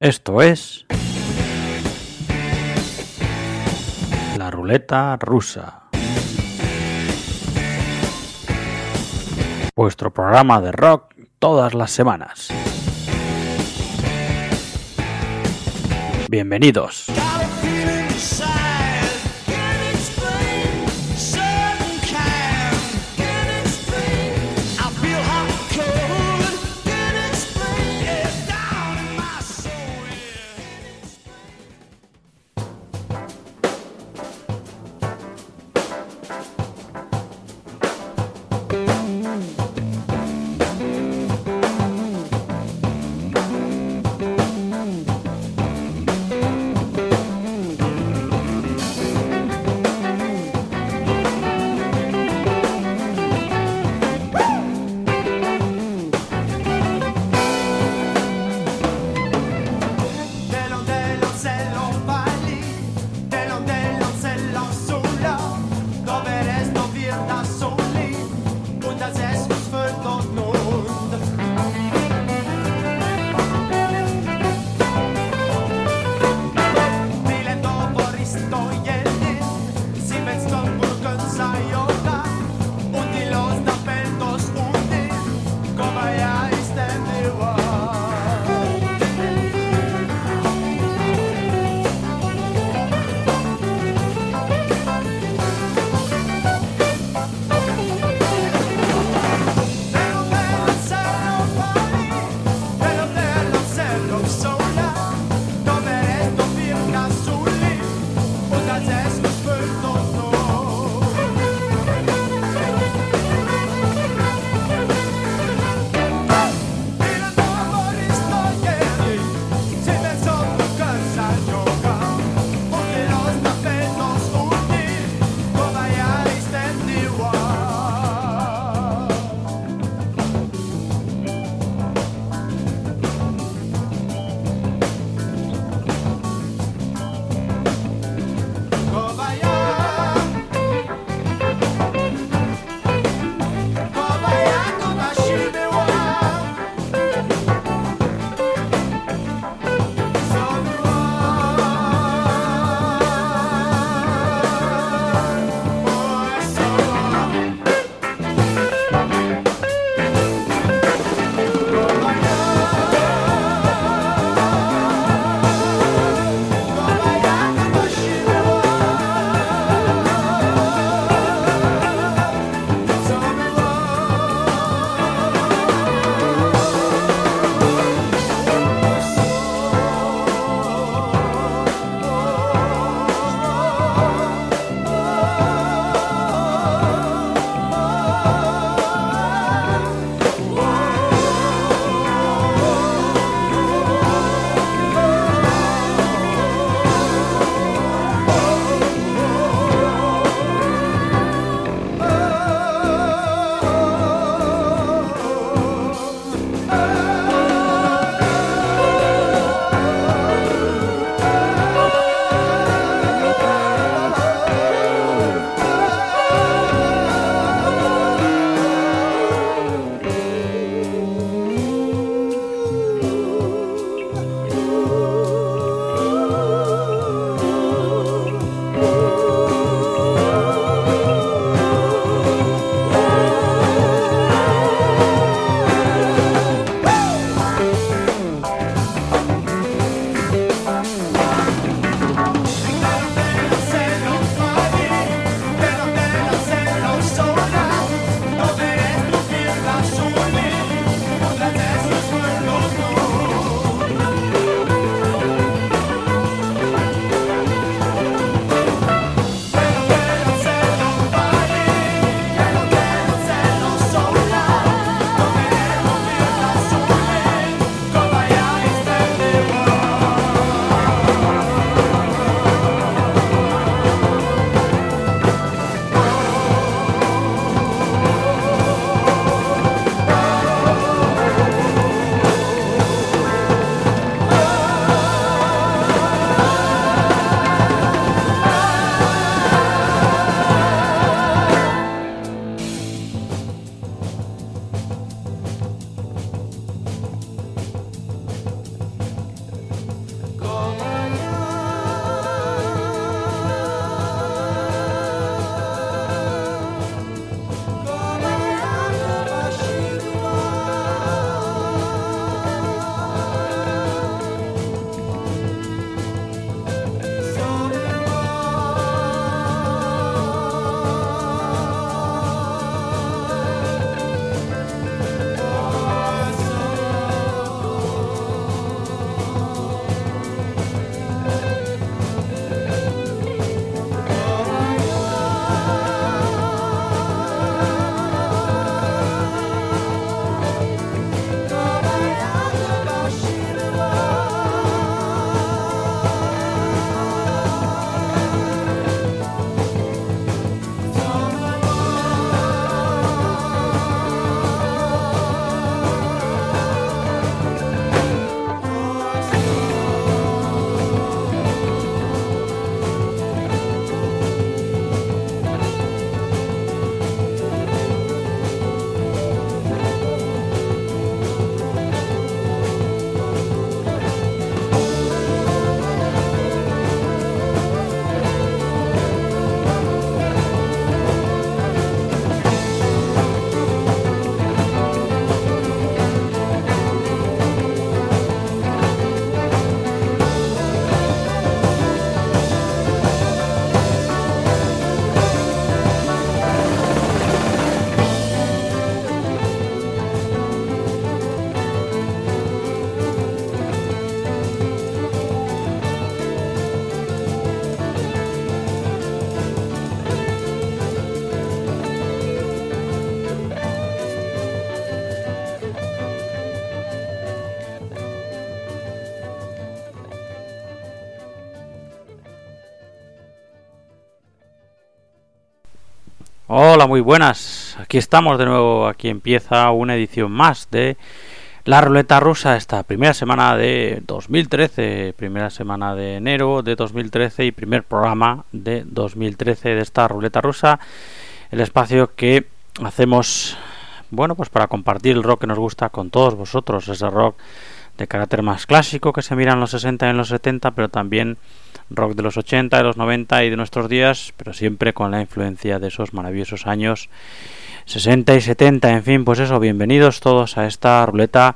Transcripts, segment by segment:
Esto es la ruleta rusa, vuestro programa de rock todas las semanas. Bienvenidos. Hola, muy buenas. Aquí estamos de nuevo. Aquí empieza una edición más de La Ruleta Rusa, esta primera semana de 2013, primera semana de enero de 2013 y primer programa de 2013 de esta Ruleta Rusa, el espacio que hacemos, bueno, pues para compartir el rock que nos gusta con todos vosotros, ese rock de carácter más clásico que se mira en los 60 y en los 70, pero también rock de los 80, de los 90 y de nuestros días, pero siempre con la influencia de esos maravillosos años 60 y 70. En fin, pues eso, bienvenidos todos a esta ruleta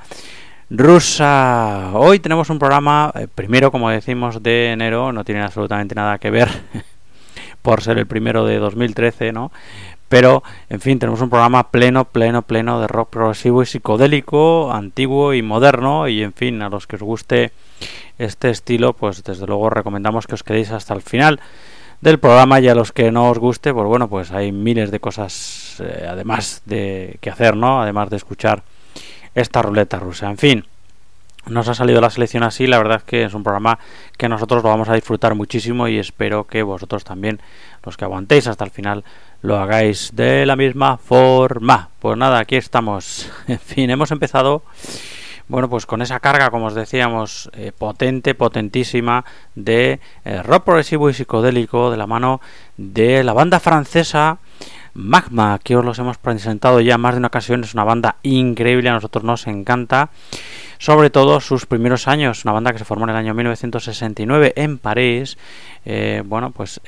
rusa. Hoy tenemos un programa, primero, como decimos, de enero, no tiene absolutamente nada que ver por ser el primero de 2013, ¿no? Pero, en fin, tenemos un programa pleno de rock progresivo y psicodélico, antiguo y moderno, y en fin, a los que os guste este estilo, pues desde luego recomendamos que os quedéis hasta el final del programa, y a los que no os guste, pues bueno, pues hay miles de cosas además de que hacer, ¿no? Además de escuchar esta ruleta rusa. En fin, nos ha salido la selección así, la verdad es que es un programa que nosotros lo vamos a disfrutar muchísimo y espero que vosotros también, los que aguantéis hasta el final, lo hagáis de la misma forma. Pues nada, aquí estamos. En fin, hemos empezado, bueno, pues con esa carga, como os decíamos, potentísima de rock progresivo y psicodélico de la mano de la banda francesa Magma, que os los hemos presentado ya más de una ocasión. Es una banda increíble, a nosotros nos encanta, sobre todo sus primeros años, una banda que se formó en el año 1969 en París, bueno, pues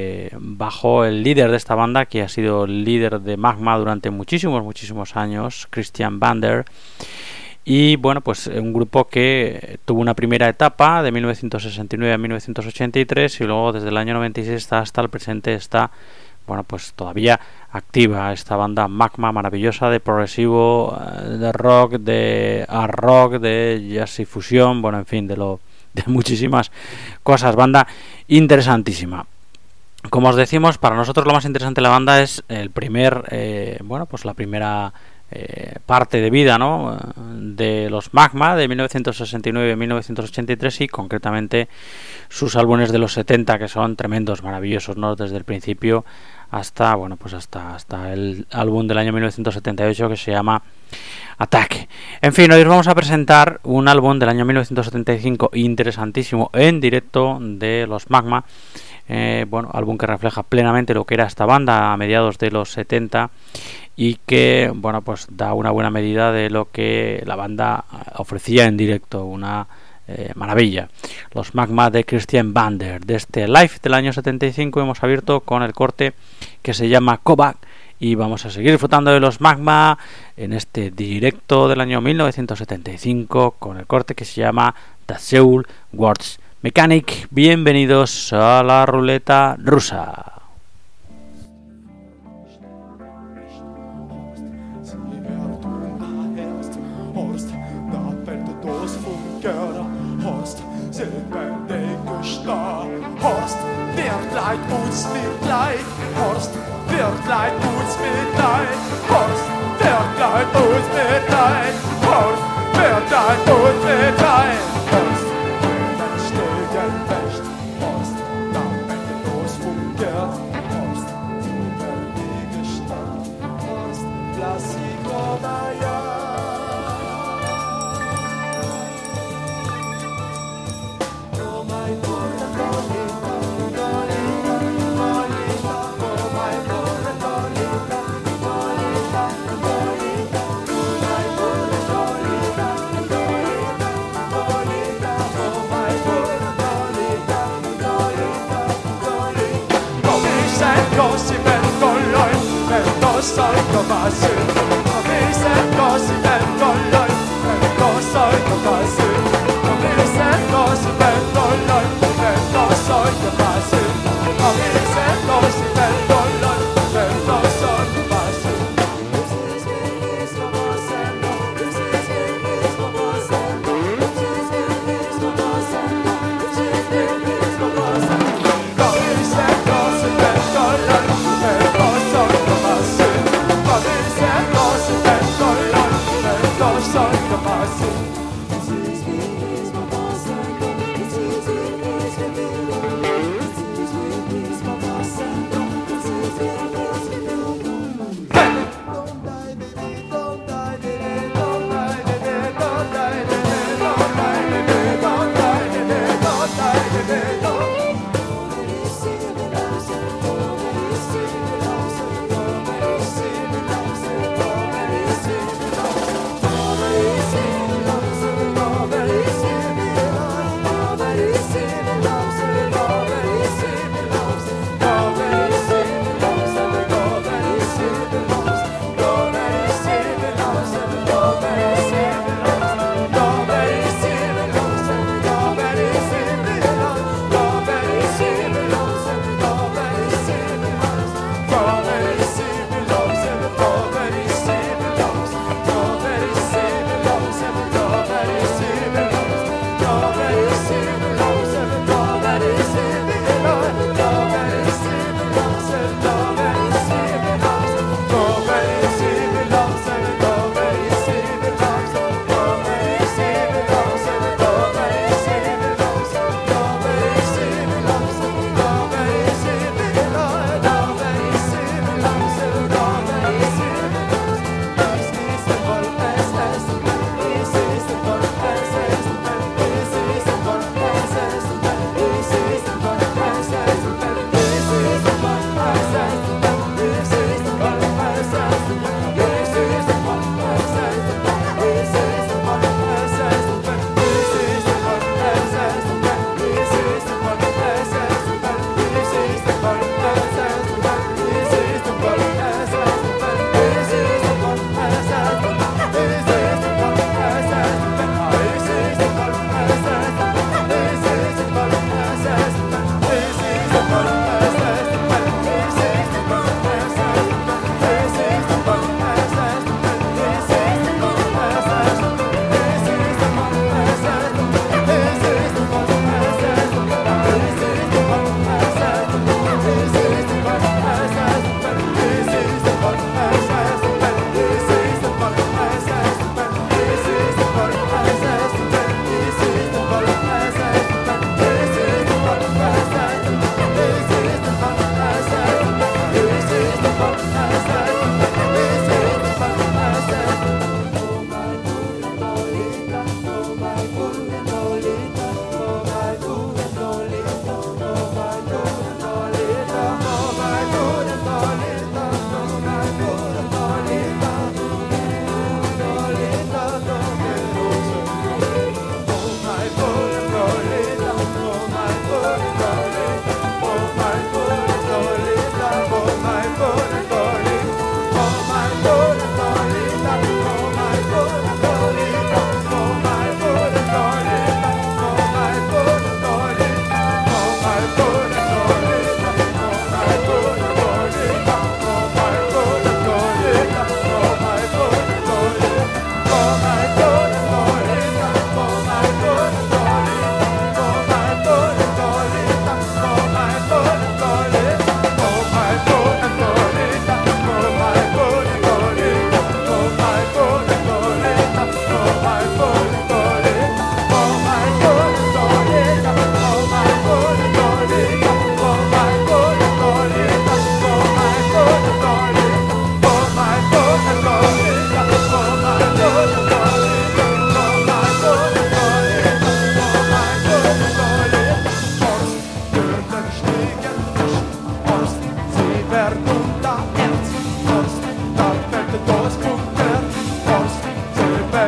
bajo el líder de esta banda, que ha sido el líder de Magma durante muchísimos años, Christian Vander. Y bueno, pues un grupo que tuvo una primera etapa de 1969 a 1983 y luego desde el año 96 hasta el presente está, bueno, pues todavía activa esta banda Magma maravillosa de progresivo, de rock, de hard rock, de jazz y fusión, bueno, en fin, de muchísimas cosas. Banda interesantísima. Como os decimos, para nosotros lo más interesante de la banda es el primer, bueno, pues la primera parte de vida, ¿no?, de los Magma de 1969 a 1983 y concretamente sus álbumes de los 70, que son tremendos, maravillosos, ¿no?, desde el principio hasta, bueno, pues hasta el álbum del año 1978 que se llama Attack. En fin, hoy os vamos a presentar un álbum del año 1975 interesantísimo en directo de los Magma. Bueno, álbum que refleja plenamente lo que era esta banda a mediados de los 70 y que, bueno, pues da una buena medida de lo que la banda ofrecía en directo, una maravilla. Los Magma de Christian Vander, de este live del año 75, hemos abierto con el corte que se llama Kovac y vamos a seguir disfrutando de los Magma en este directo del año 1975 con el corte que se llama The Soul Words Mechanic. Bienvenidos a la ruleta rusa.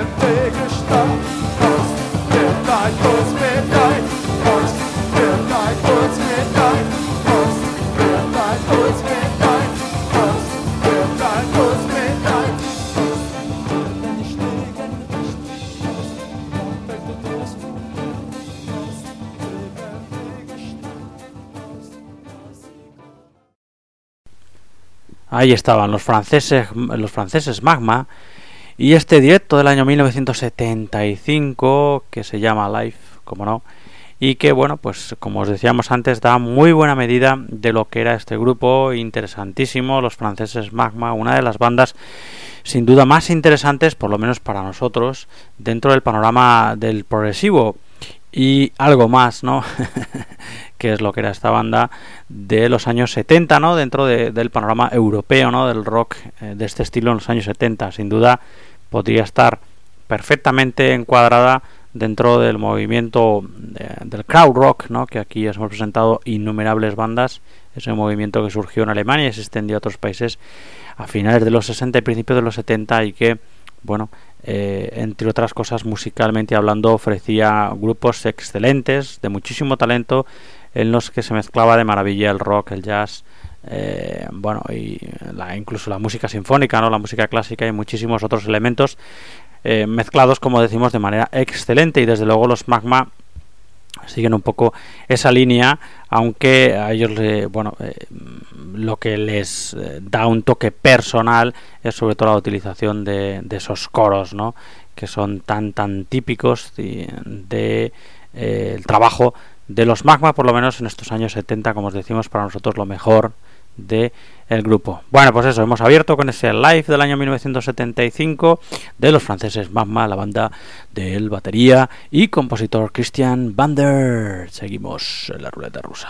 Ahí estaban los franceses Magma y este directo del año 1975 que se llama Live, como no, y que bueno, pues como os decíamos antes, da muy buena medida de lo que era este grupo interesantísimo, los franceses Magma, una de las bandas sin duda más interesantes, por lo menos para nosotros, dentro del panorama del progresivo. Y algo más, ¿no? Que es lo que era esta banda de los años 70, ¿no? Dentro del panorama europeo, ¿no? Del rock de este estilo en los años 70. Sin duda podría estar perfectamente encuadrada dentro del movimiento del crowd rock, ¿no? Que aquí hemos presentado innumerables bandas. Ese movimiento que surgió en Alemania y se extendió a otros países a finales de los 60 y principios de los 70 y que, bueno, entre otras cosas, musicalmente hablando, ofrecía grupos excelentes, de muchísimo talento, en los que se mezclaba de maravilla el rock, el jazz, bueno, y incluso la música sinfónica, ¿no? La música clásica y muchísimos otros elementos mezclados, como decimos, de manera excelente. Y desde luego los Magma siguen un poco esa línea, aunque a ellos lo que les da un toque personal es sobre todo la utilización de esos coros, ¿no? Que son tan típicos de el trabajo de los Magma, por lo menos en estos años 70, como os decimos, para nosotros lo mejor de el grupo. Bueno, pues eso, hemos abierto con ese live del año 1975 de los franceses Magma, la banda del batería y compositor Christian Vander. Seguimos en la ruleta rusa.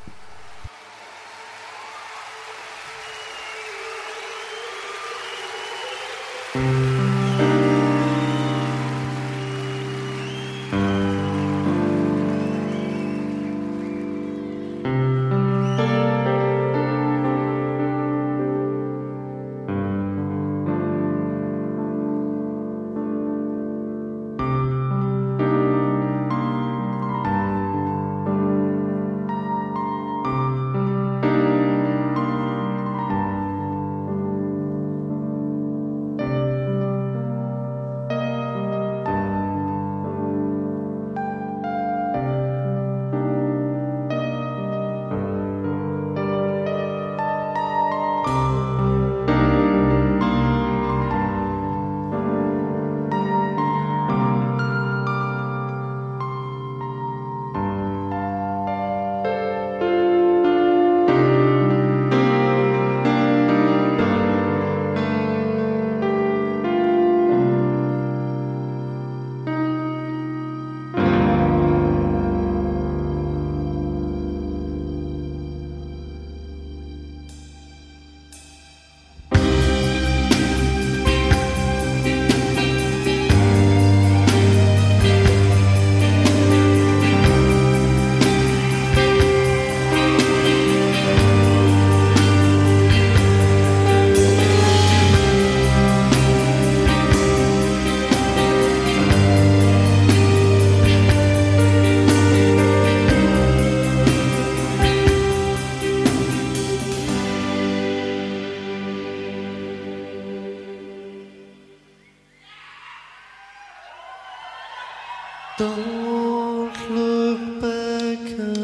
Don't look back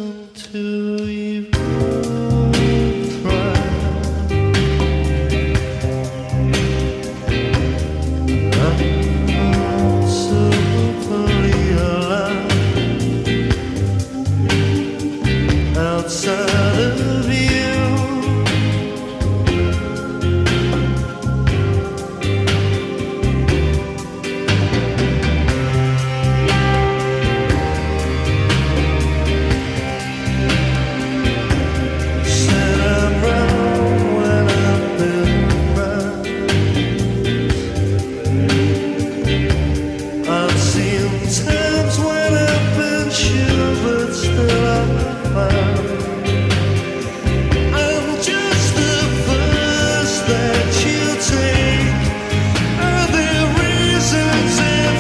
until you've tried. I'm so fully alive outside of you. That you take, are there reasons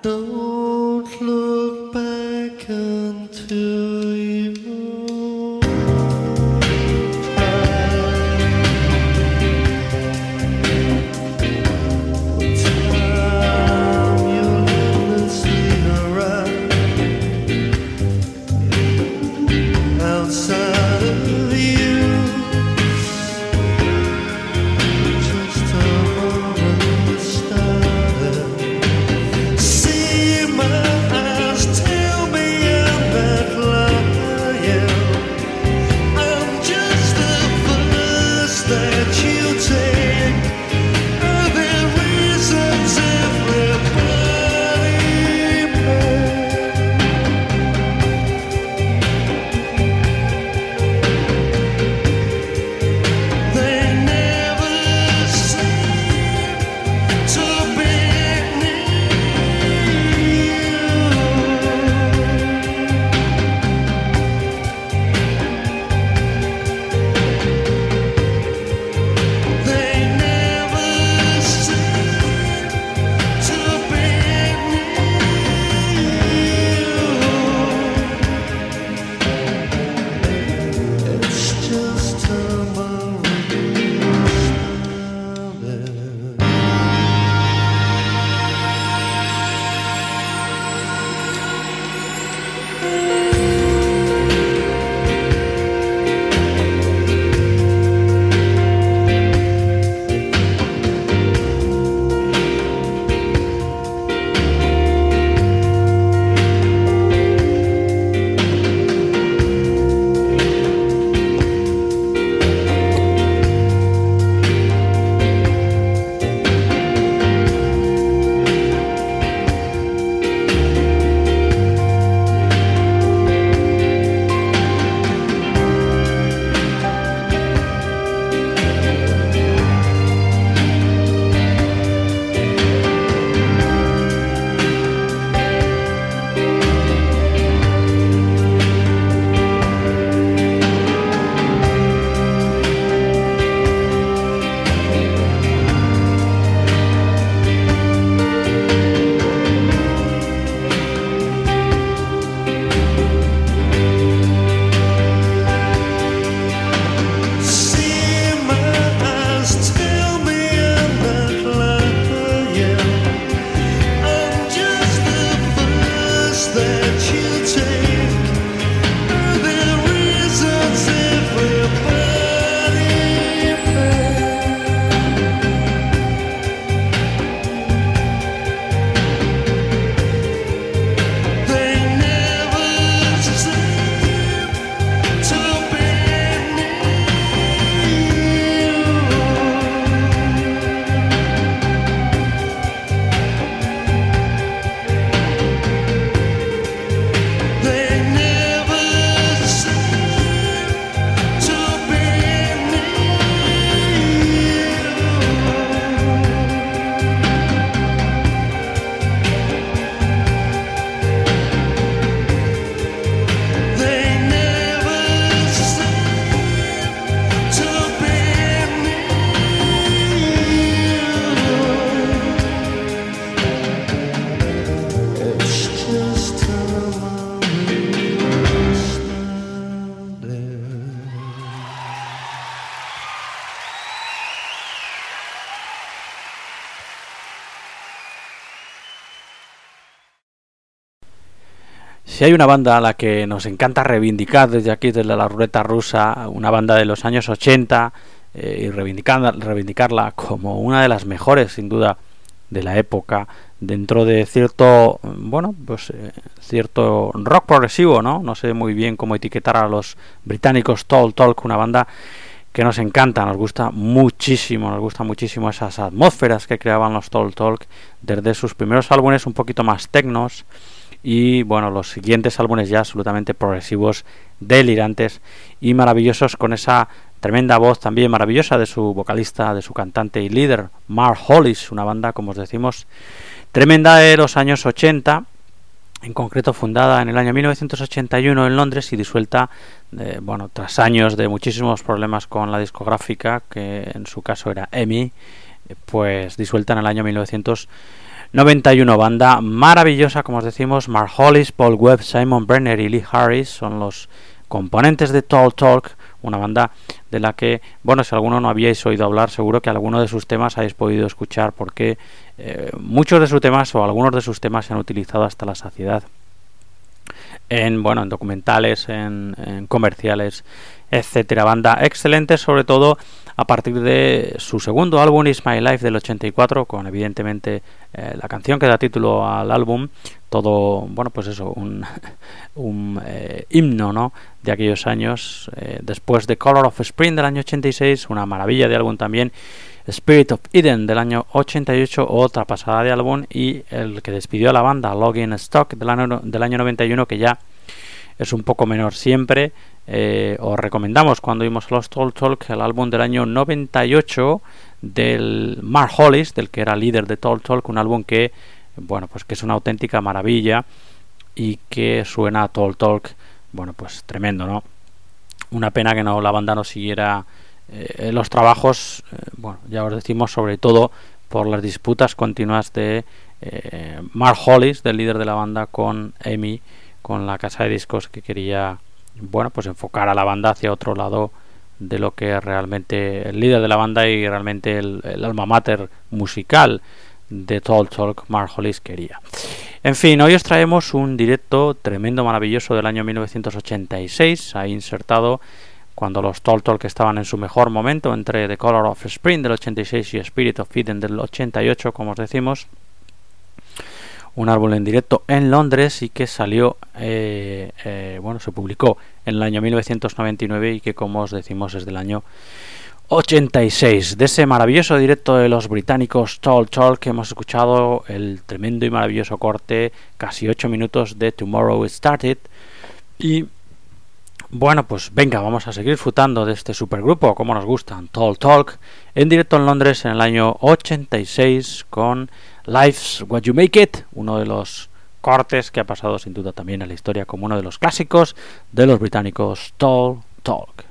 Don't look back until you time you'll endlessly arrive outside of you. Just a moment started. See my eyes tell me I'm not lying. I'm just the first that you take. Are there reasons everybody they never seem to be they never seem to be it's just a moment. See my eyes tell me I'm not lying. I'm just the first that you take. Are there reasons everybody they never seem to be they never seem to be they never seem to be it's just a moment started. Si hay una banda a la que nos encanta reivindicar desde aquí, desde la ruleta rusa, una banda de los años 80, y reivindicarla como una de las mejores, sin duda, de la época, dentro de cierto, cierto rock progresivo, ¿no? No sé muy bien cómo etiquetar a los británicos Tall Talk, una banda que nos encanta, nos gusta muchísimo esas atmósferas que creaban los Tall Talk desde sus primeros álbumes un poquito más tecnos y bueno, los siguientes álbumes ya absolutamente progresivos, delirantes y maravillosos, con esa tremenda voz también maravillosa de su vocalista, de su cantante y líder Mark Hollis, una banda, como os decimos, tremenda de los años 80, en concreto fundada en el año 1981 en Londres y disuelta tras años de muchísimos problemas con la discográfica, que en su caso era EMI, pues disuelta en el año 1990. 91, banda maravillosa, como os decimos, Mark Hollis, Paul Webb, Simon Brenner y Lee Harris son los componentes de Tall Talk, una banda de la que, bueno, si alguno no habíais oído hablar, seguro que alguno de sus temas habéis podido escuchar, porque muchos de sus temas o algunos de sus temas se han utilizado hasta la saciedad en documentales, en comerciales, etcétera. Banda excelente, sobre todo a partir de su segundo álbum Is My Life del 84, con evidentemente la canción que da título al álbum, todo, pues eso, un himno, ¿no?, de aquellos años. Después de Color of Spring del año 86, una maravilla de álbum también, Spirit of Eden del año 88, otra pasada de álbum, y el que despidió a la banda, Logging Stock del año 91, que ya es un poco menor siempre. Os recomendamos, cuando vimos los Tall Talk, el álbum del año 98 del Mark Hollis, del que era líder de Tall Talk, un álbum que, que es una auténtica maravilla y que suena a Tall Talk, tremendo, ¿no? Una pena que la banda no siguiera los trabajos, ya os decimos, sobre todo por las disputas continuas de Mark Hollis, del líder de la banda, con EMI, con la casa de discos, que quería enfocar a la banda hacia otro lado de lo que realmente el líder de la banda y realmente el alma mater musical de Tall Talk, Mark Hollis, quería. En fin, hoy os traemos un directo tremendo, maravilloso del año 1986, ahí insertado cuando los Tall Talk estaban en su mejor momento, entre The Color of Spring del 86 y Spirit of Eden del 88, como os decimos. Un álbum en directo en Londres y que salió, se publicó en el año 1999 y que, como os decimos, es del año 86. De ese maravilloso directo de los británicos Tall Talk, que hemos escuchado el tremendo y maravilloso corte, casi 8 minutos, de Tomorrow It Started. Y venga, vamos a seguir disfrutando de este supergrupo, como nos gustan, Tall Talk, en directo en Londres en el año 86 con Life's What You Make It, uno de los cortes que ha pasado sin duda también a la historia como uno de los clásicos de los británicos Tall Talk.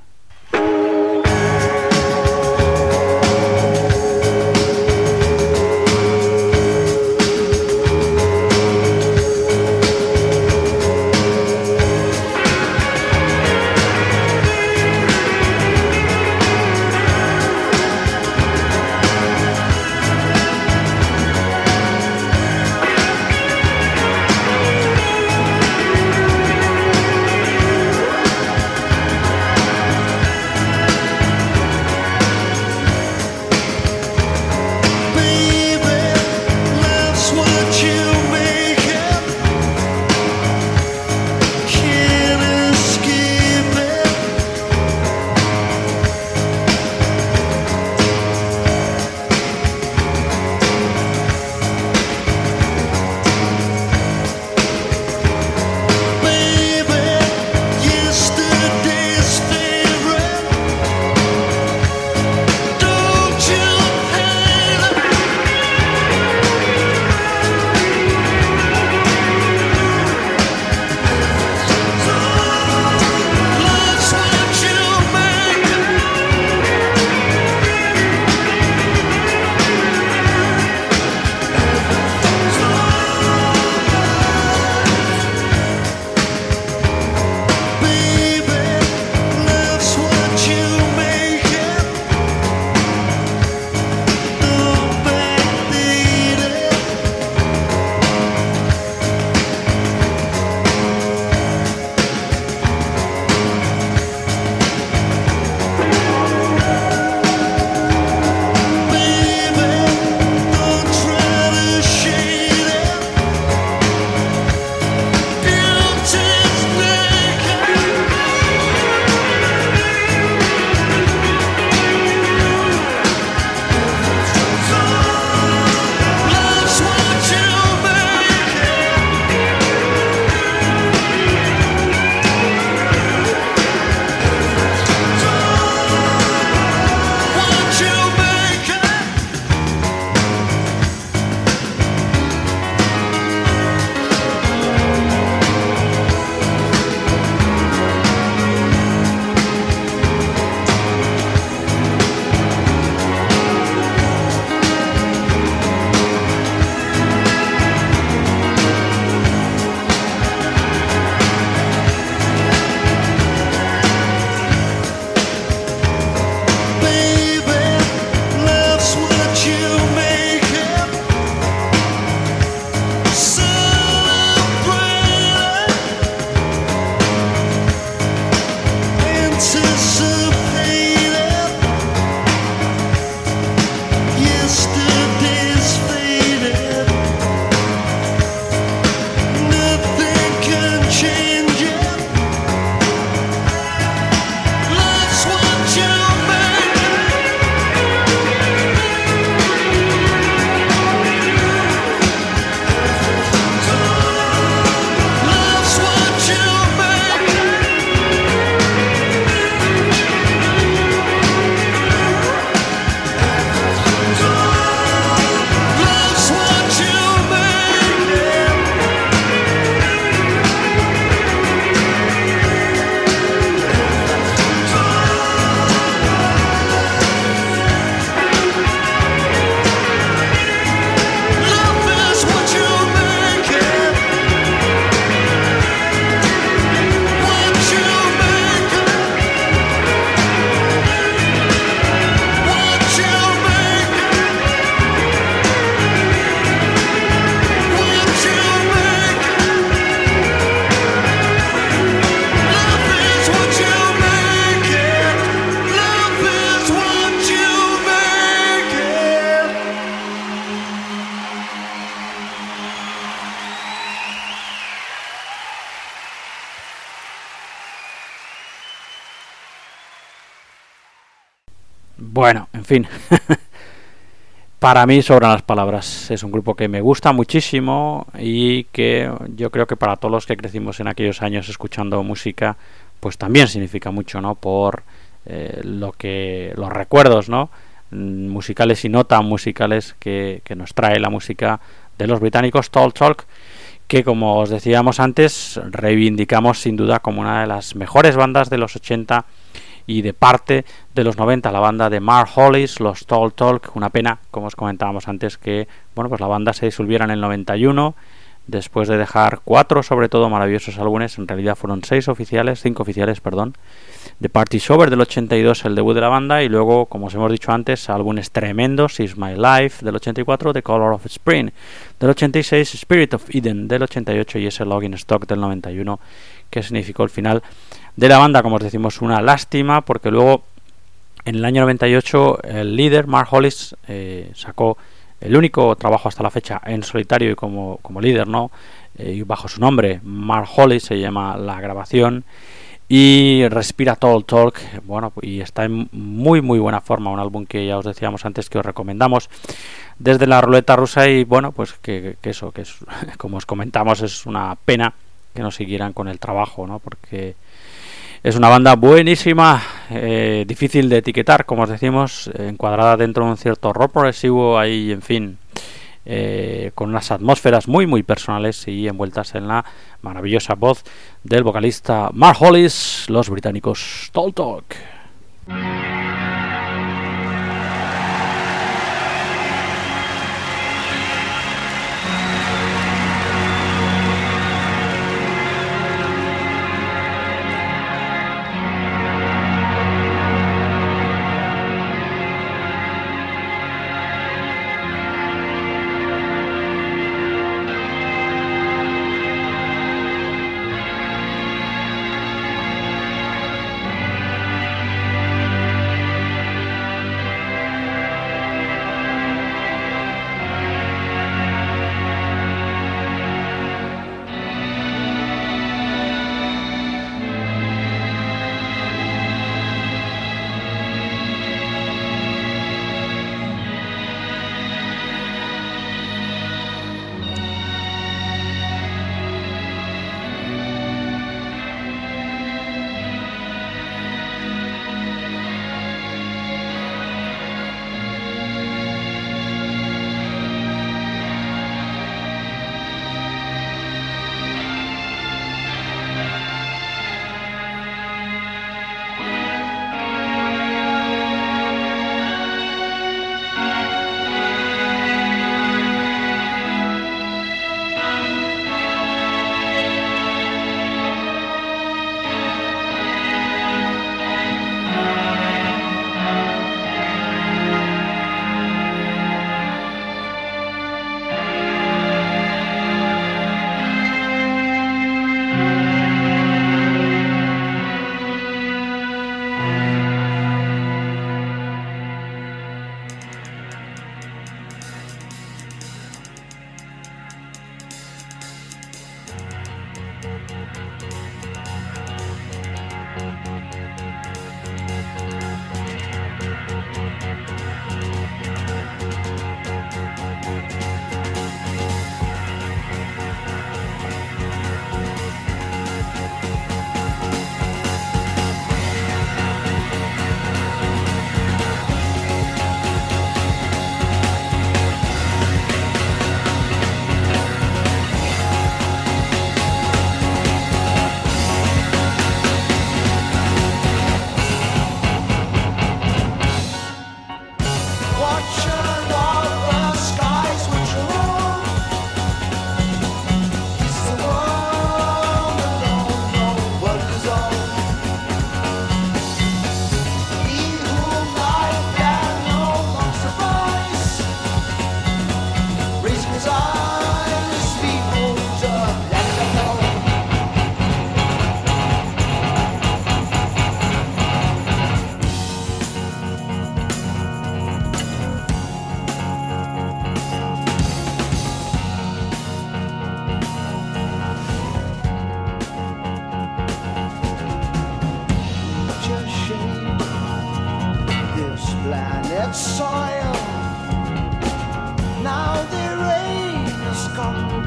Bueno, en fin. Para mí sobran las palabras. Es un grupo que me gusta muchísimo y que yo creo que para todos los que crecimos en aquellos años escuchando música, pues también significa mucho, ¿no? Por los recuerdos, ¿no? Musicales y no tan musicales que nos trae la música de los británicos Talk Talk, que como os decíamos antes, reivindicamos sin duda como una de las mejores bandas de los 80 y de parte de los 90, la banda de Mark Hollis, los Talk Talk. Una pena, como os comentábamos antes, que bueno, pues la banda se disolviera en el 91 después de dejar 4 sobre todo maravillosos álbumes. En realidad fueron 5 oficiales, perdón. The Party's Over del 82, el debut de la banda, y luego, como os hemos dicho antes, álbumes tremendos: Is My Life del 84, The Color of Spring del 86, Spirit of Eden del 88 y ese Logging Stock del 91, que significó el final de la banda. Como os decimos, una lástima, porque luego en el año 98 el líder Mark Hollis sacó el único trabajo hasta la fecha en solitario y como líder, ¿no? Y bajo su nombre, Mark Hollis, se llama la grabación, y Respira Talk Talk, bueno, y está en muy buena forma, un álbum que ya os decíamos antes que os recomendamos desde la ruleta rusa. Y bueno, pues que es, como os comentamos, es una pena que no siguieran con el trabajo, ¿no? Porque es una banda buenísima, difícil de etiquetar, como os decimos, encuadrada dentro de un cierto rock progresivo ahí, en fin, con unas atmósferas muy personales y envueltas en la maravillosa voz del vocalista Mark Hollis, los británicos Talk Talk.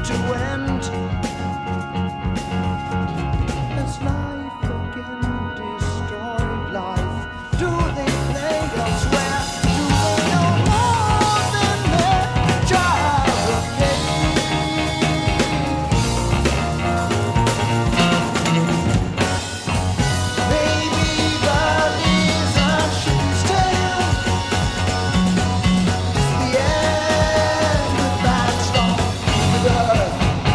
to end. Has life again destroyed life? Do they play elsewhere? Do they know more than their child Maybe the reason she's tale is the end of that song with her.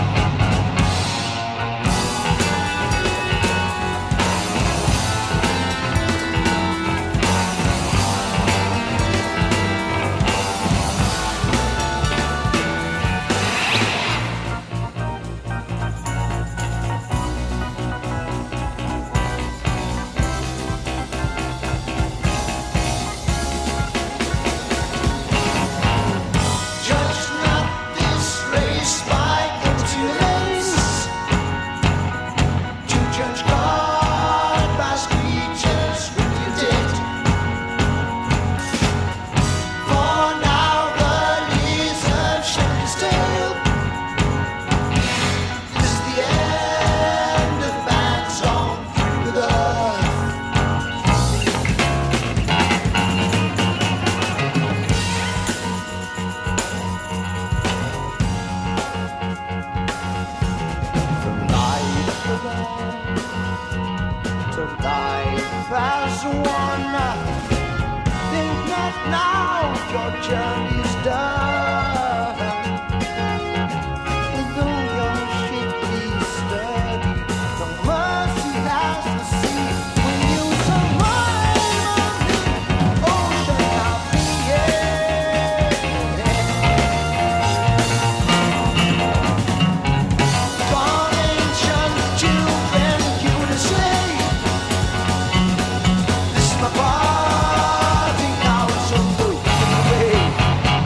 Judge not this race by empty lanes. To judge God by screeches when you did. For now the lizard shed his tail. This is the end of bad song with us. From life alone to life as one. Think not now your journey's done. And though your ship be sturdy, no mercy has the sea. When you survive on the ocean of the air. From ancient children you to say, this is my body now, it's so good away.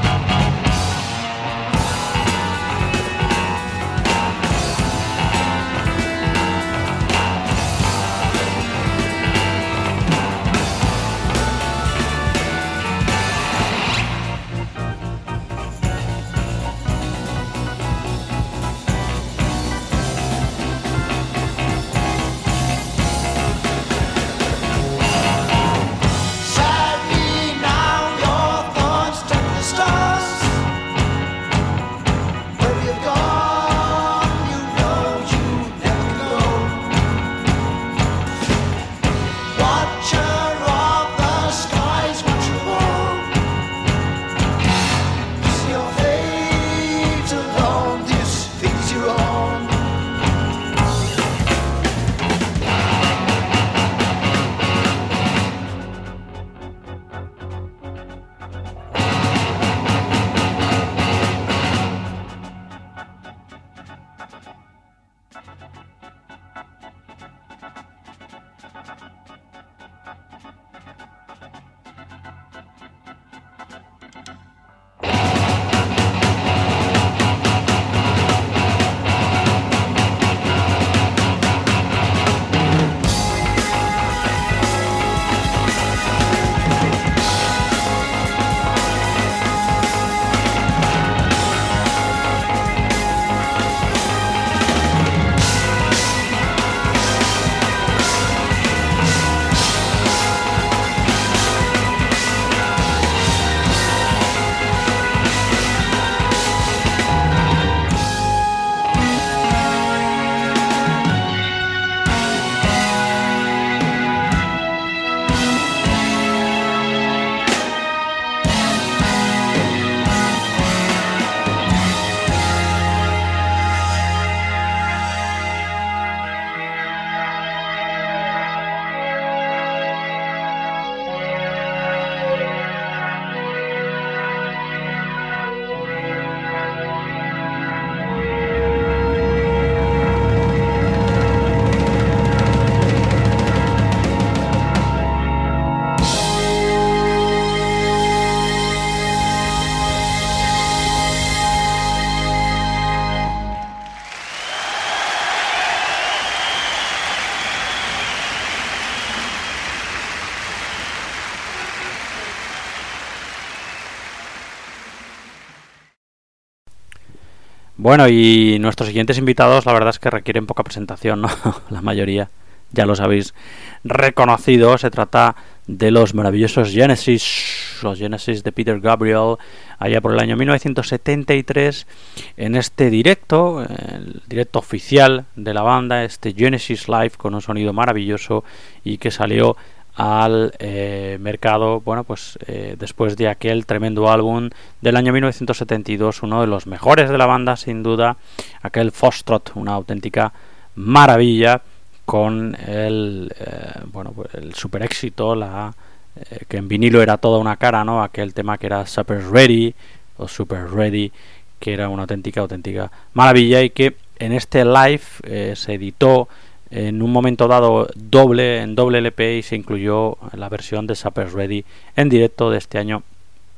Bueno, y nuestros siguientes invitados, la verdad es que requieren poca presentación, ¿no? La mayoría ya los habéis reconocido. Se trata de los maravillosos Genesis, los Genesis de Peter Gabriel, allá por el año 1973, en este directo, el directo oficial de la banda, este Genesis Live con un sonido maravilloso y que salió al mercado, bueno, pues después de aquel tremendo álbum del año 1972, uno de los mejores de la banda, sin duda, aquel Foxtrot, una auténtica maravilla, con el el super éxito, que en vinilo era toda una cara, ¿no? Aquel tema que era Super Ready o Super Ready, que era una auténtica maravilla, y que en este live se editó en un momento dado en doble LP, y se incluyó la versión de Super Ready en directo de este año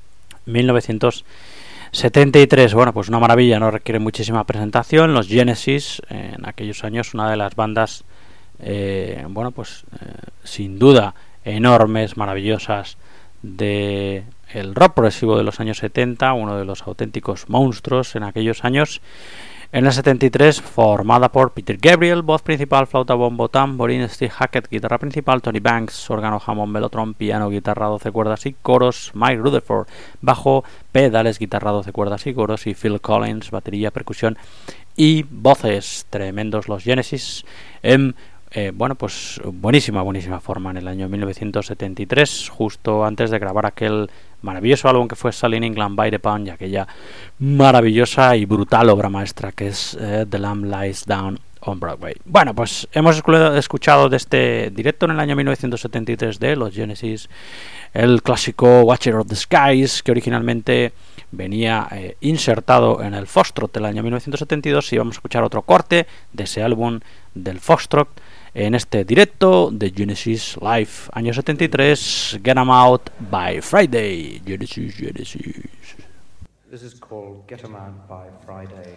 1973. Bueno, pues una maravilla, no requiere muchísima presentación. Los Genesis, en aquellos años, una de las bandas sin duda enormes, maravillosas de el rock progresivo de los años 70, uno de los auténticos monstruos en aquellos años. En el 73, formada por Peter Gabriel, voz principal, flauta, bombo, tamborín, Steve Hackett, guitarra principal, Tony Banks, órgano, Hammond, mellotron, piano, guitarra, 12 cuerdas y coros, Mike Rutherford, bajo, pedales, guitarra, 12 cuerdas y coros, y Phil Collins, batería, percusión y voces. Tremendos los Genesis en buenísima forma en el año 1973, justo antes de grabar aquel maravilloso álbum que fue Selling England by the Pound, y aquella maravillosa y brutal obra maestra que es The Lamb Lies Down on Broadway. Bueno, pues hemos escuchado de este directo en el año 1973 de los Genesis el clásico Watcher of the Skies, que originalmente venía insertado en el Foxtrot del año 1972, y vamos a escuchar otro corte de ese álbum del Foxtrot en este directo de Genesis Live, año 73, Get 'Em Out by Friday. Genesis. This is called Get 'Em Out by Friday.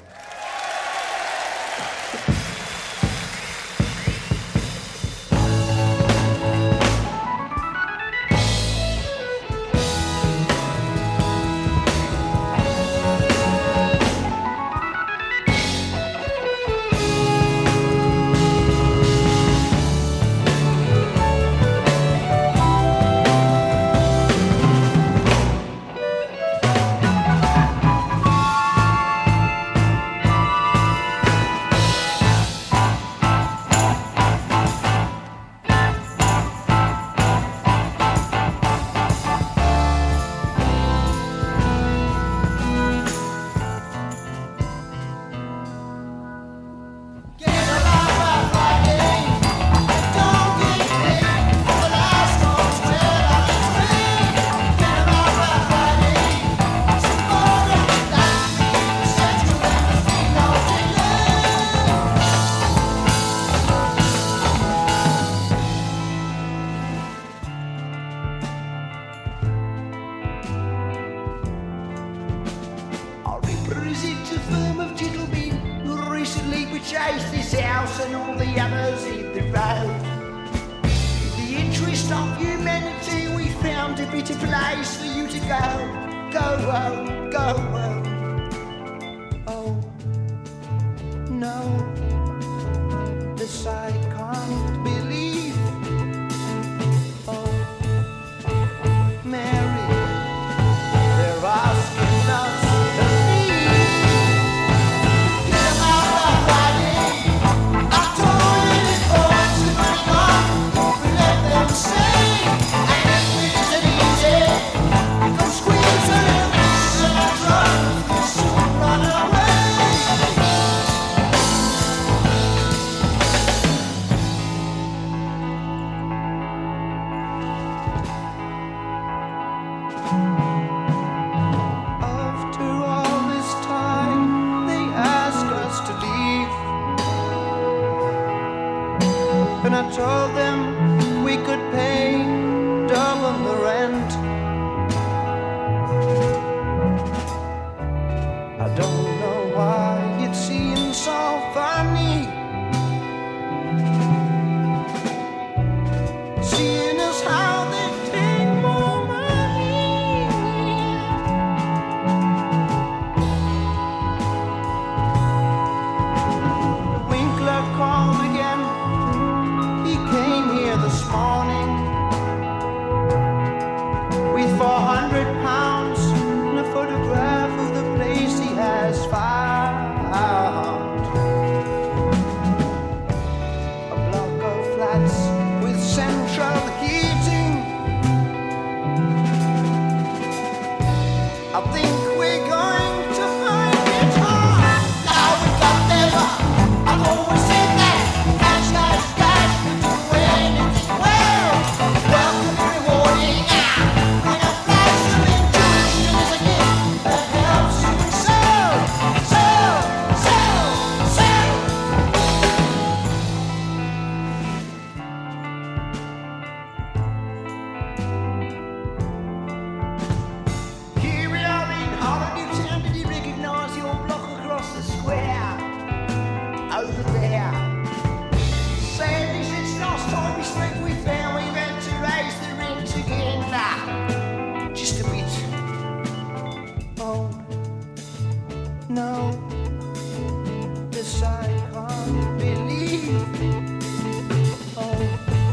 No, this I can't believe. Oh,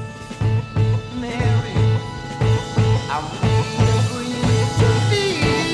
Mary, I'm agreed to leave.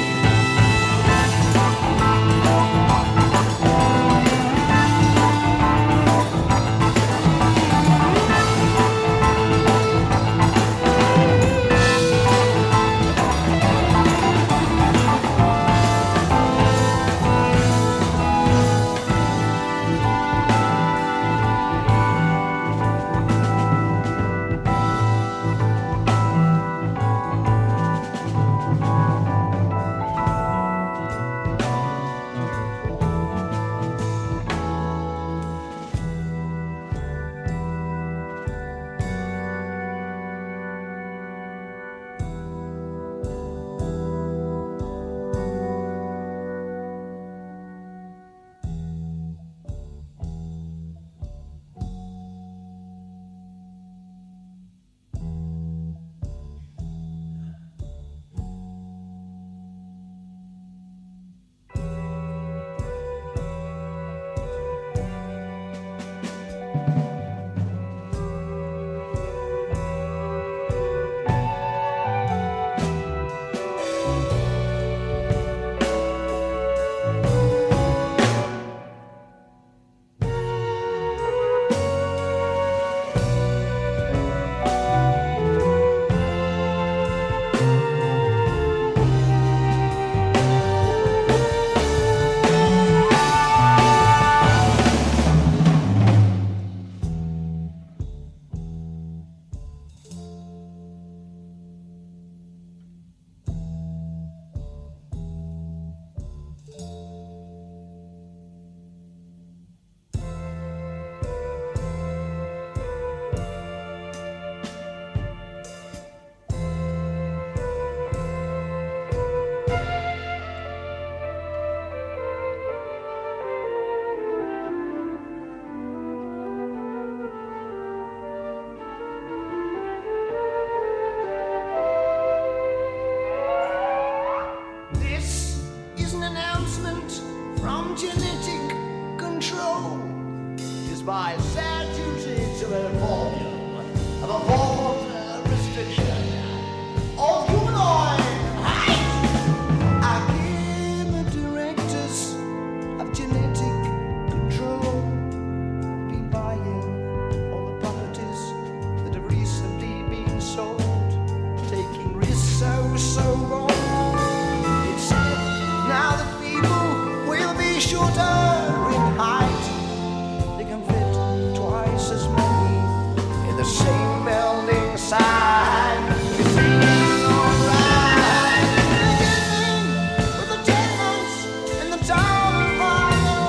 This is an announcement from genetic control. It is my sad duty to inform you of a form of restriction of humanoid height. I give the directors of genetic control been buying all the properties that have recently been sold, taking risks so wrong. It's said now that people will be shorter in height. They can fit twice as many in the same building side. It seems alright. Beginning with the tenants in the town of Fire.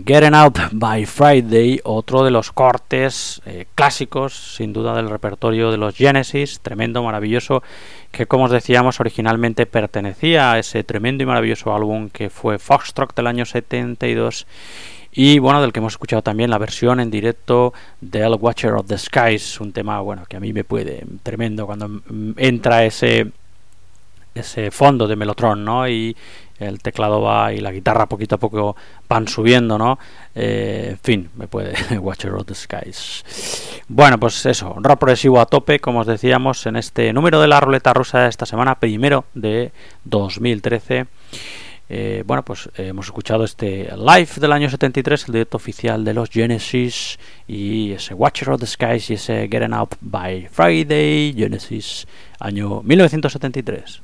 Getting Out by Friday, otro de los cortes clásicos, sin duda, del repertorio de los Genesis, tremendo, maravilloso, que como os decíamos originalmente pertenecía a ese tremendo y maravilloso álbum que fue Foxtrot del año 72 y bueno, del que hemos escuchado también la versión en directo del Watcher of the Skies, un tema bueno que a mí me puede tremendo cuando entra ese fondo de Mellotron, ¿no? Y el teclado va y la guitarra poquito a poco van subiendo, ¿no? En fin, me puede Watcher of the Skies. Bueno, pues eso, rock progresivo a tope, como os decíamos, en este número de la ruleta rusa de esta semana, primero de 2013. Bueno, pues hemos escuchado este live del año 73, el directo oficial de los Genesis, y ese Watcher of the Skies y ese Getting Out by Friday, Genesis, año 1973.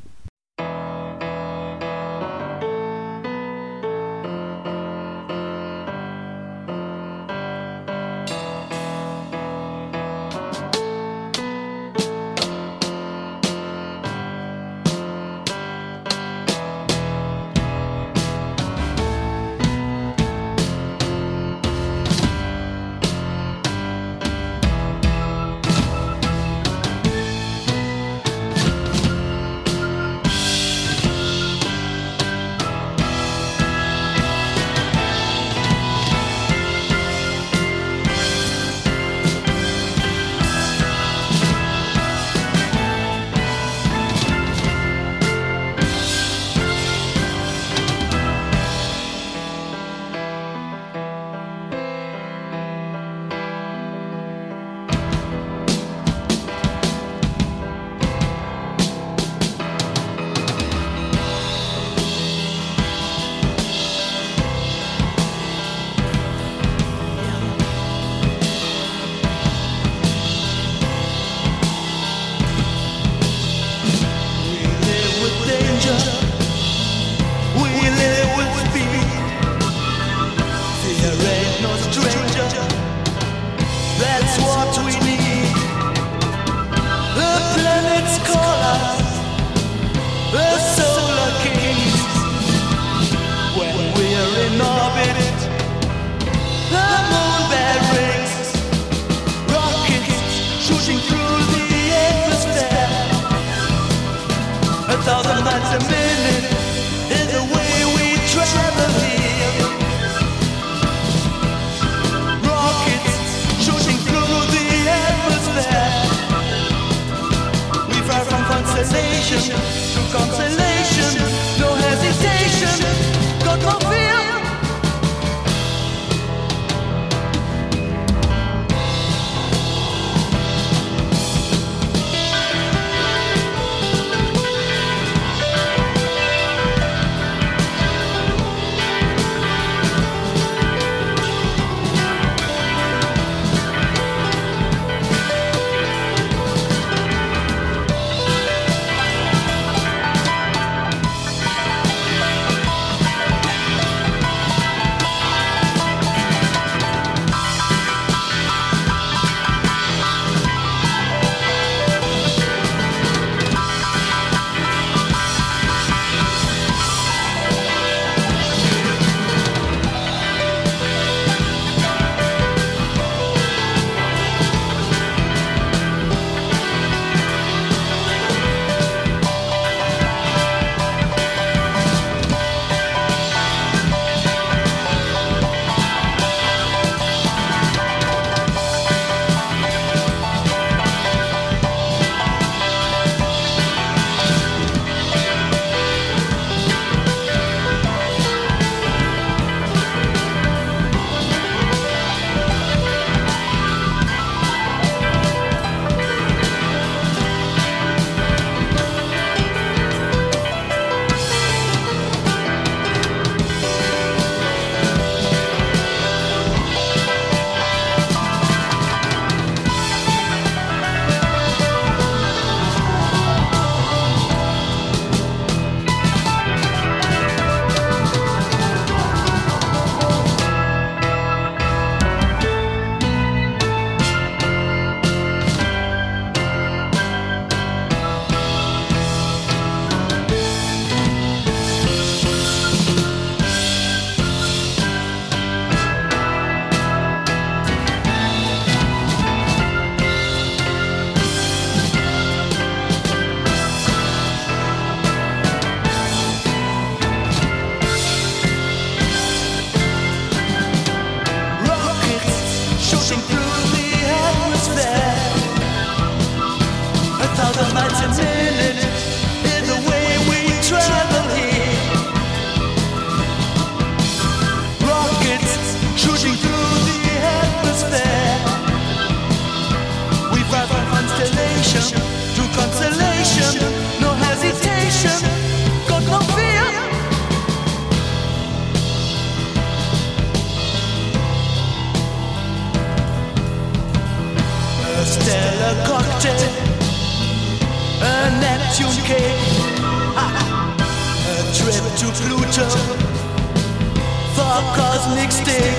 to Pluto for cosmic sting.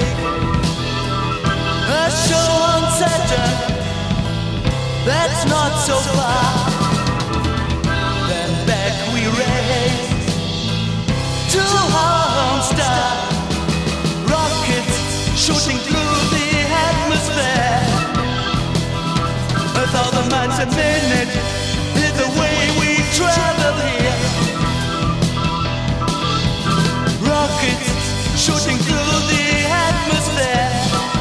A show on Saturn that's not so far. Then back we race to our home star. Rockets shooting through the atmosphere. 1,000 miles a minute is the way we travel here. Rockets shooting through the atmosphere.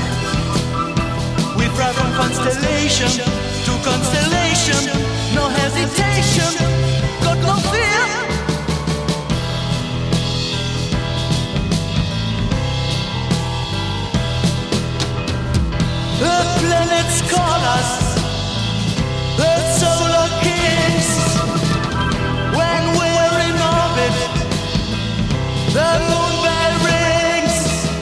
We fly from constellation to constellation. No hesitation, got no fear. The planets call us the solar kings. When we're in orbit, the moon bell rings.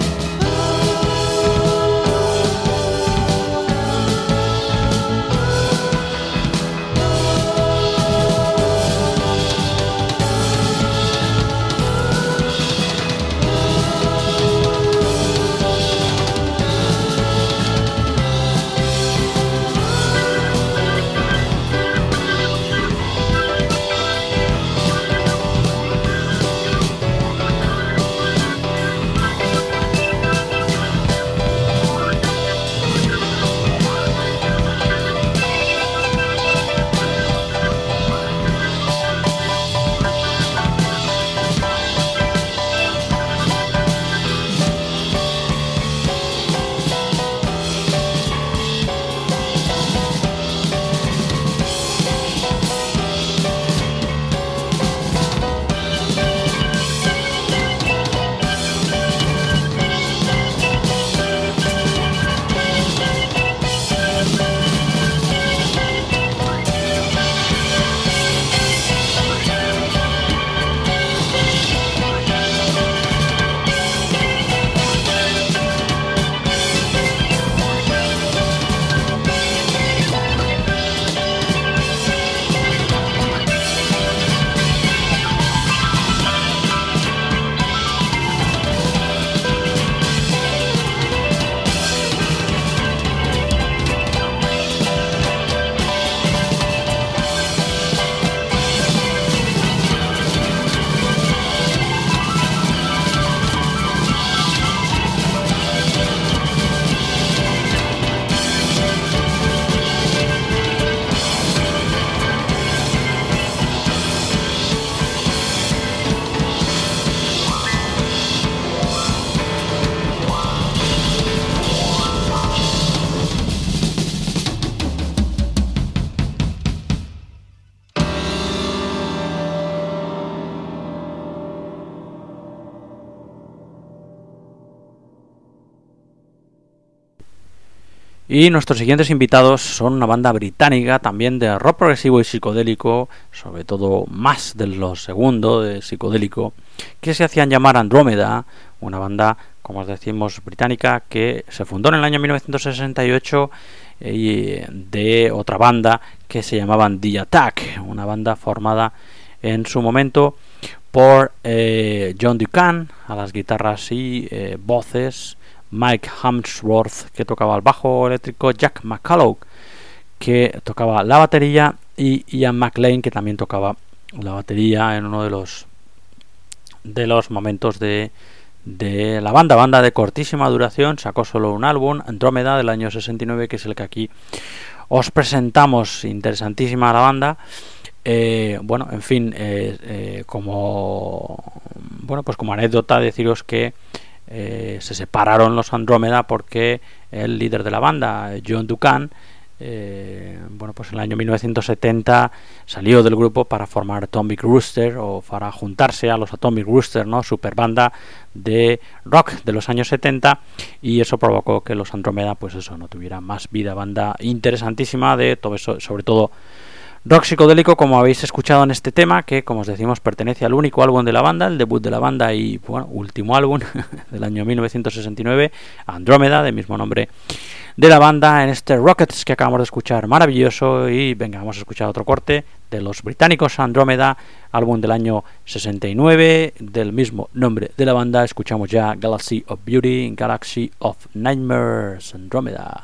Y nuestros siguientes invitados son una banda británica también de rock progresivo y psicodélico, sobre todo más de lo segundo, de psicodélico, que se hacían llamar Andrómeda, una banda, como os decimos, británica, que se fundó en el año 1968 de otra banda que se llamaban The Attack, una banda formada en su momento por John Duncan a las guitarras y voces, Mike Harmsworth, que tocaba el bajo eléctrico, Jack McCullough, que tocaba la batería, y Ian McLean, que también tocaba la batería en uno de los momentos de la banda de cortísima duración. Sacó solo un álbum, Andrómeda, del año 69, que es el que aquí os presentamos. Interesantísima la banda. Bueno, en fin, como anécdota, deciros que se separaron los Andrómeda porque el líder de la banda, John Duncan, pues en el año 1970 salió del grupo para formar Atomic Rooster, o para juntarse a los Atomic Rooster, ¿no? Super banda de rock de los años 70, y eso provocó que los Andrómeda, pues eso, no tuvieran más vida. Banda interesantísima, de todo eso, sobre todo Rock psicodélico, como habéis escuchado en este tema, que como os decimos pertenece al único álbum de la banda, el debut de la banda y bueno, último álbum del año 1969, Andrómeda, de mismo nombre de la banda, en este Rockets que acabamos de escuchar, maravilloso. Y venga, vamos a escuchar otro corte de los británicos, Andrómeda, álbum del año 69, del mismo nombre de la banda. Escuchamos ya Galaxy of Beauty, Galaxy of Nightmares, Andrómeda.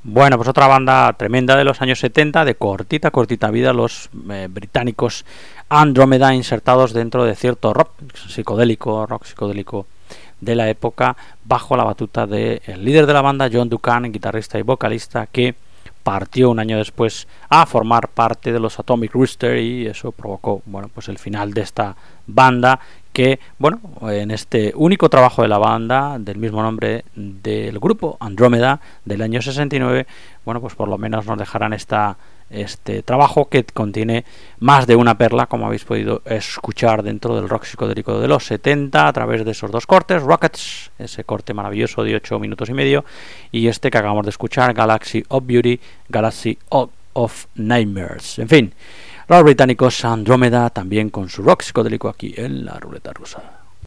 Bueno, pues otra banda tremenda de los años 70, de cortita vida, los británicos Andromeda, insertados dentro de cierto rock psicodélico de la época, bajo la batuta del líder de la banda, John Duncan, guitarrista y vocalista, que partió un año después a formar parte de los Atomic Rooster, y eso provocó, bueno, pues el final de esta banda, que, bueno, en este único trabajo de la banda del mismo nombre del grupo, Andromeda, del año 69, bueno, pues por lo menos nos dejarán este trabajo, que contiene más de una perla, como habéis podido escuchar dentro del rock psicodélico de los 70 a través de esos dos cortes, Rockets, ese corte maravilloso de 8 minutos y medio, y este que acabamos de escuchar, Galaxy of Beauty, Galaxy of Nightmares. En fin, los británicos Andromeda, también con su rock psicodélico aquí en la ruleta rusa.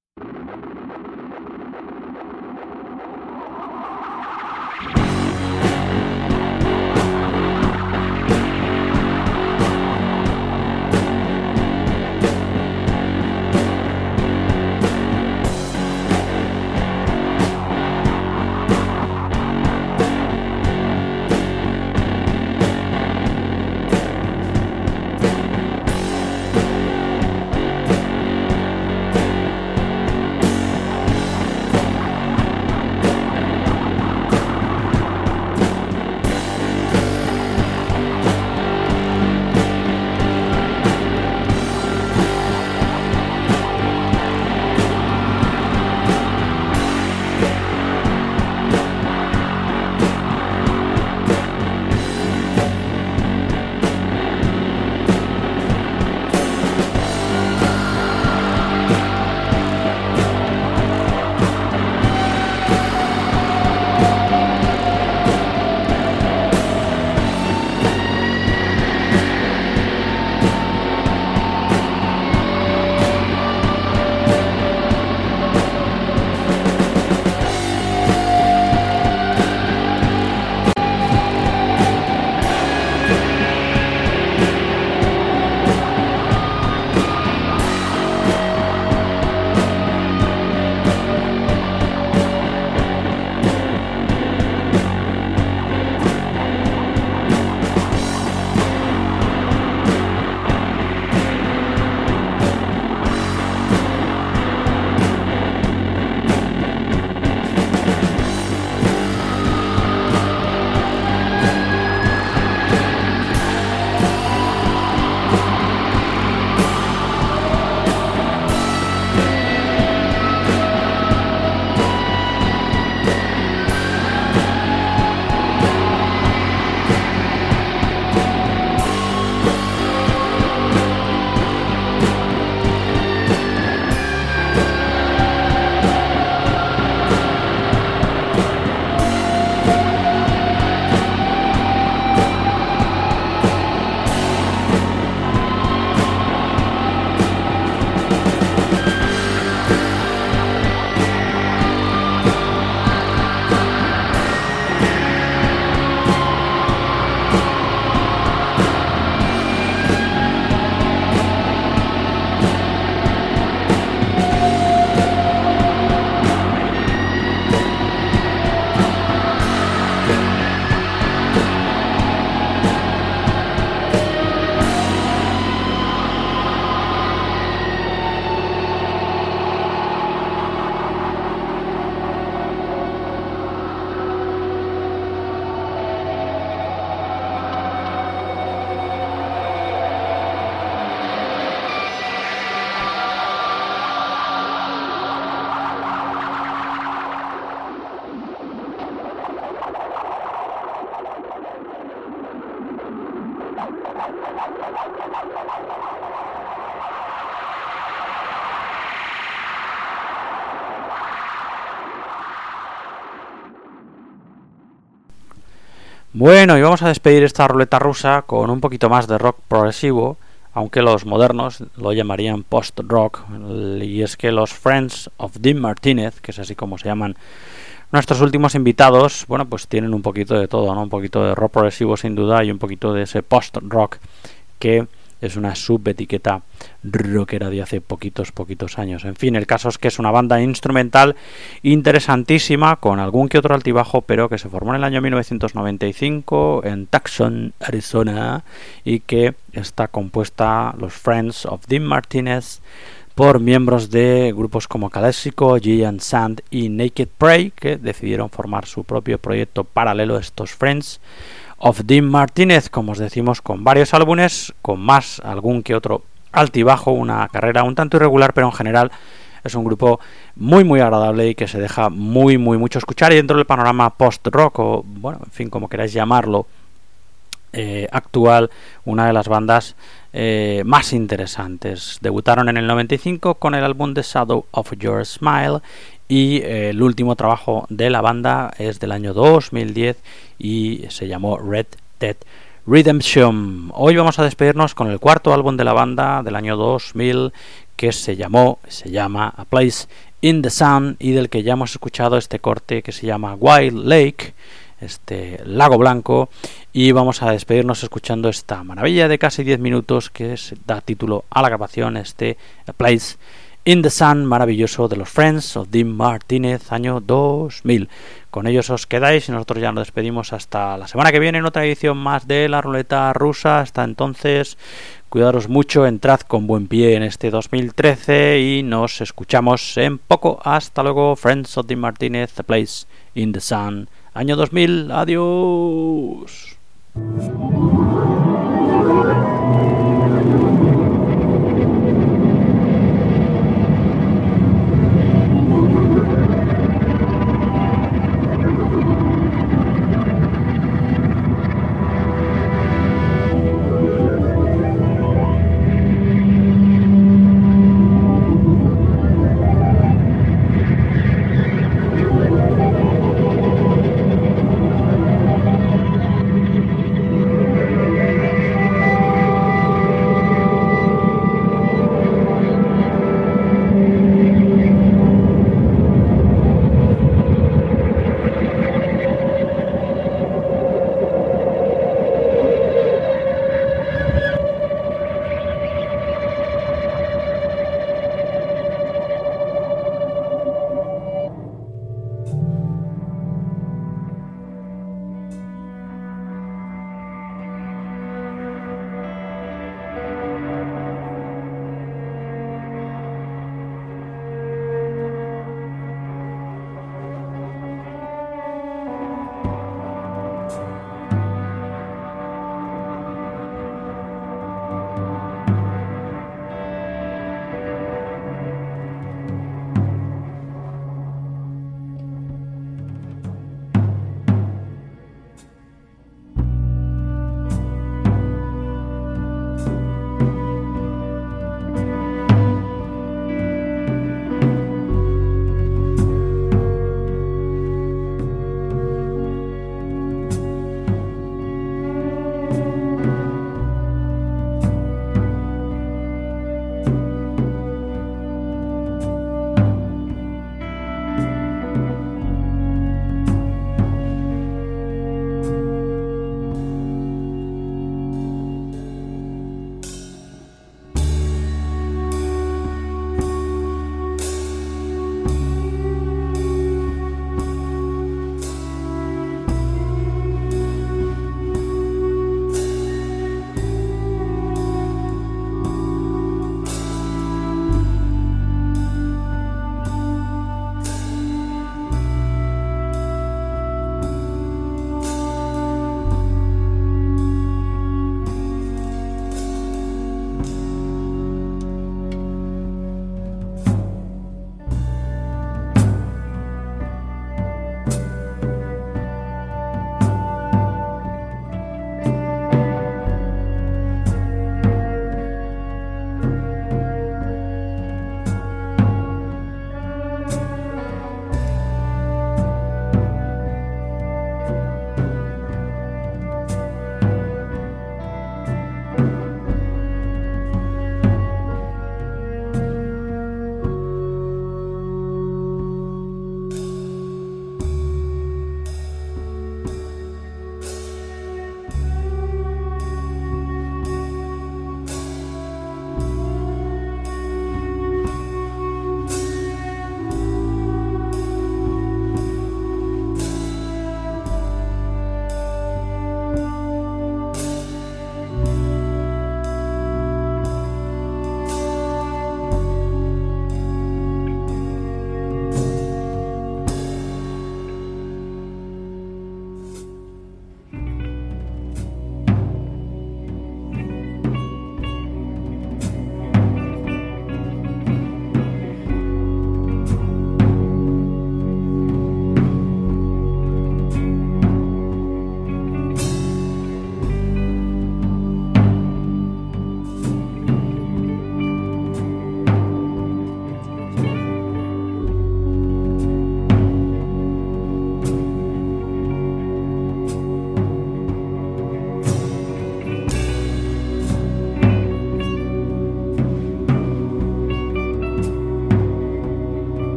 Bueno, y vamos a despedir esta ruleta rusa con un poquito más de rock progresivo, aunque los modernos lo llamarían post-rock, y es que los Friends of Dean Martinez, que es así como se llaman nuestros últimos invitados, bueno, pues tienen un poquito de todo, ¿no? Un poquito de rock progresivo sin duda y un poquito de ese post-rock que es una subetiqueta rockera de hace poquitos años. En fin, el caso es que es una banda instrumental interesantísima, con algún que otro altibajo, pero que se formó en el año 1995 en Tucson, Arizona, y que está compuesta, los Friends of Dean Martinez, por miembros de grupos como Calexico, Giant Sand y Naked Prey, que decidieron formar su propio proyecto paralelo, estos Friends of Dean Martinez, como os decimos, con varios álbumes, con más algún que otro altibajo, una carrera un tanto irregular, pero en general es un grupo muy agradable y que se deja mucho escuchar, y dentro del panorama post-rock, o bueno, en fin, como queráis llamarlo, actual, una de las bandas más interesantes. Debutaron en el 95 con el álbum The Shadow of Your Smile, y el último trabajo de la banda es del año 2010 y se llamó Red Dead Redemption. Hoy vamos a despedirnos con el cuarto álbum de la banda del año 2000, que se llama A Place in the Sun, y del que ya hemos escuchado este corte que se llama Wild Lake, este lago blanco, y vamos a despedirnos escuchando esta maravilla de casi 10 minutos que da título a la grabación, este A Place in the Sun maravilloso de los Friends of Dean Martinez, año 2000. Con ellos os quedáis y nosotros ya nos despedimos hasta la semana que viene en otra edición más de La Ruleta Rusa. Hasta entonces, cuidaros mucho, entrad con buen pie en este 2013 y nos escuchamos en poco. Hasta luego, Friends of Dean Martinez, A Place in the Sun, año 2000. Adiós.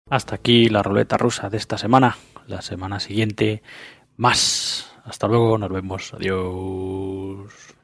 Hasta aquí la ruleta rusa de esta semana. La semana siguiente más. Hasta luego, nos vemos. Adiós.